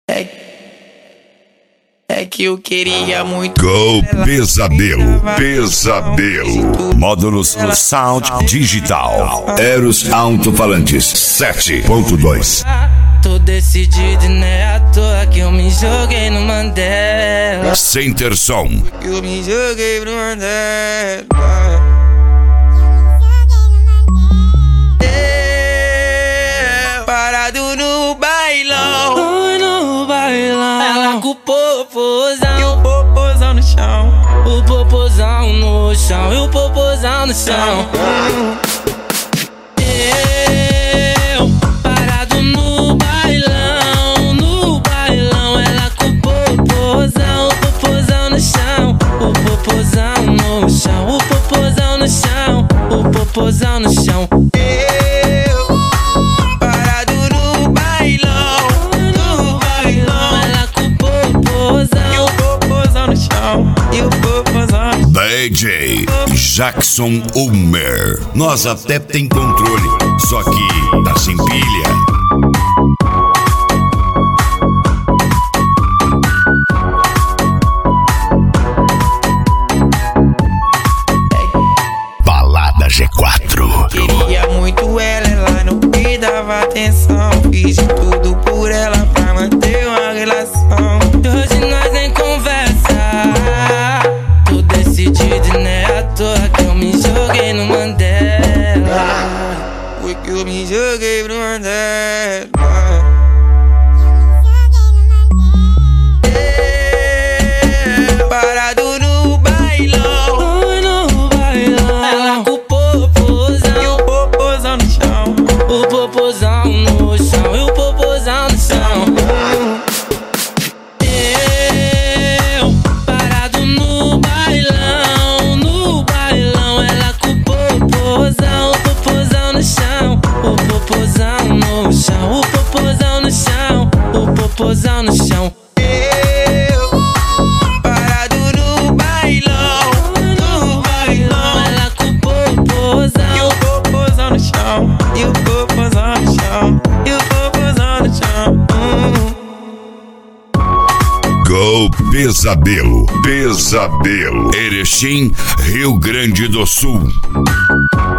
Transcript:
É que eu queria muito. Go Pesadelo, Pesadelo. Módulos Sound Digital. Eros Alto-Falantes 7.2. Tô decidido e não é à toa que eu me joguei no Mandela. Center Som. Eu me joguei no Mandela. Parado no bailão. Ela com o popozão. E o popozão no chão. O popozão no chão. E o popozão no chão. Eu parado no bailão. No bailão. Ela com o popozão. O popozão no chão. O popozão no chão. O popozão no chão. O popozão no chão. DJ Jackson Ulmer. Nós até tem controle, só que tá sem pilha. Balada G4. Queria muito ela não me dava atenção. Fiz de tudo por ela pra manter uma relação. Hoje nós nem conversa. Tô decidido e não é à toa que eu me joguei no Mandela. Foi que eu me joguei no Mandela. Parado no bailão. Ela com o popozão. E o popozão no chão. O popozão no chão. E o popozão no chão. Eu parado no bailão. No bailão. Ela com o popozão. O popozão no chão. O popozão no chão. O popozão no chão. O popozão no chão. E o popozão no chão. E o popozão no chão. Go Pesadelo, Pesadelo. Erechim, Rio Grande do Sul.